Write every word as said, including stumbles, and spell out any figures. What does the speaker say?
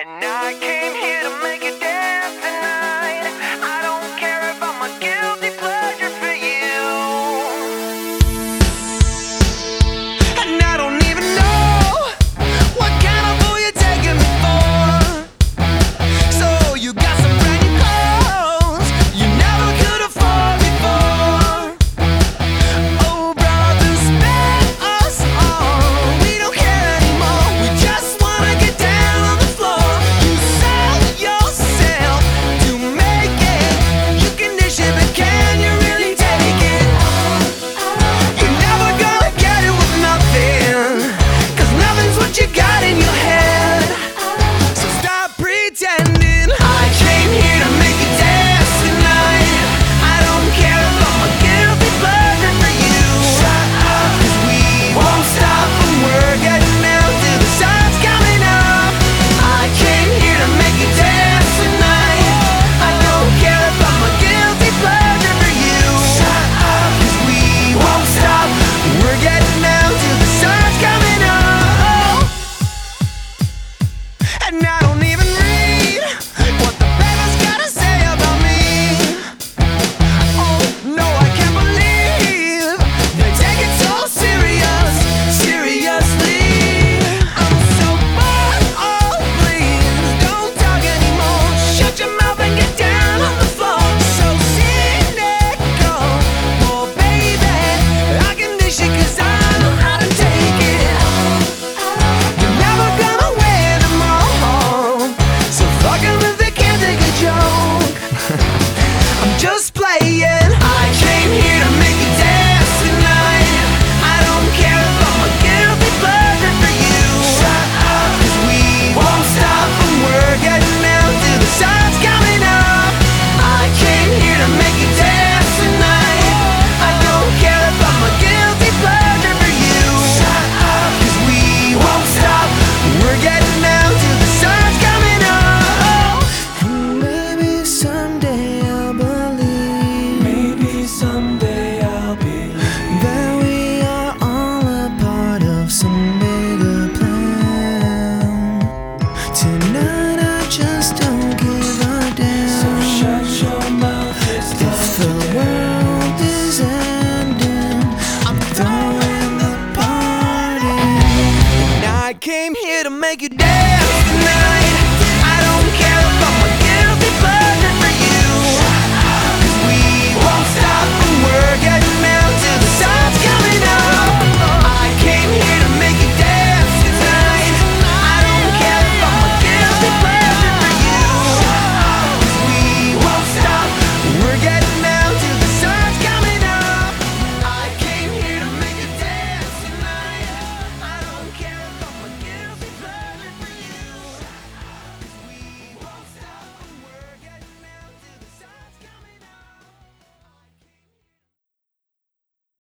And I came here to make you dance tonight. I don't care if I'm a guilty pleasure for you. And I don't even know what kind of fool you're taking me for. So you got some brand new clothes you never could afford before. Oh brother, spare us all. We don't care anymore. We just wanna get down on the floor. You sell yourself to make it. You can dish it, but can you really take it? You're never gonna get it with nothing, 'cause nothing's what you got in your head. So stop pretending. I came here to make you dance tonight. I don't care if I'm a guilty pleasure for you. Shut up, 'cause we won't stop and we're getting down till the sun's coming up. I came here to make you dance tonight. I don't care if I'm a guilty pleasure for you. Shut up, 'cause we won't stop. We're getting down till the sun's coming up. And I don't even read what the paper's gotta say about me. Oh no, I can't believe they take it so serious, seriously. I'm so bored, oh please, don't talk anymore. Shut your mouth and get down on the floor. So cynical, oh baby, I can dish it 'cause I know how to take it. You're never gonna win them all, so fuck 'em if they can't take a joke. I'm just playing. I came here to make you dance tonight. I don't care if I'm a guilty pleasure for you. Shut up, 'cause we won't stop and we're getting down till the sun's coming up. I came here to make you dance tonight. I don't care if I'm a guilty pleasure for you. Shut up, 'cause we won't stop. We're getting down till the sun's coming up. And maybe someday I'll believe. Maybe someday I'll believe that we are all a part of some bigger plan. Tonight